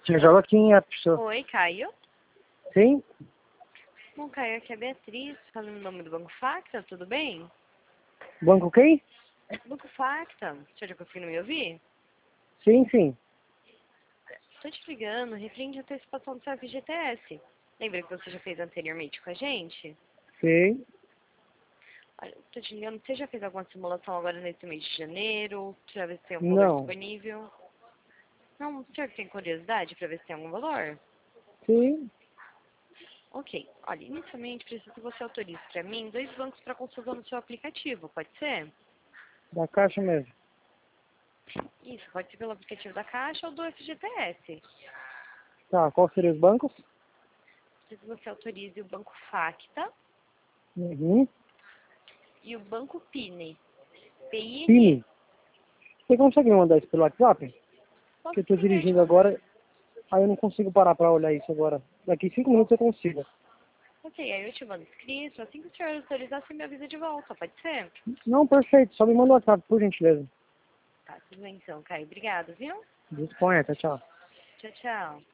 Tinha Joaquim, a pessoa. Oi, Caio. Sim? Bom, Caio, aqui é a Beatriz, falando em nome do Banco Facta, tudo bem? Banco quem? Banco Facta, o senhor já conseguiu me ouvir? Sim, sim. Estou te ligando, referente à antecipação do seu FGTS. Lembra que você já fez anteriormente com a gente? Sei. Olha, estou te ligando, você já fez alguma simulação agora nesse mês de janeiro? Para ver se tem algum valor Não. disponível? Não, o senhor tem curiosidade para ver se tem algum valor? Sim. Ok, olha, inicialmente preciso que você autorize para mim 2 bancos para consulta no seu aplicativo, pode ser? Da Caixa mesmo. Isso, pode ser pelo aplicativo da Caixa ou do FGTS. Tá, qual seriam os bancos? Preciso que você autorize o Banco Facta Uhum. e o Banco Pine. PINE. Pini. Você consegue me mandar isso pelo WhatsApp? Que Posso eu tô sim, dirigindo agora, aí eu não consigo parar pra olhar isso agora. Daqui 5 minutos eu consigo. Ok, aí eu te mando escrito. Assim que o senhor autorizar, você me avisa de volta, pode ser? Não, perfeito. Só me manda o WhatsApp, por gentileza. Tá, tudo bem então, Caio. Obrigada, viu? Disponha, tchau, tchau. Tchau, tchau.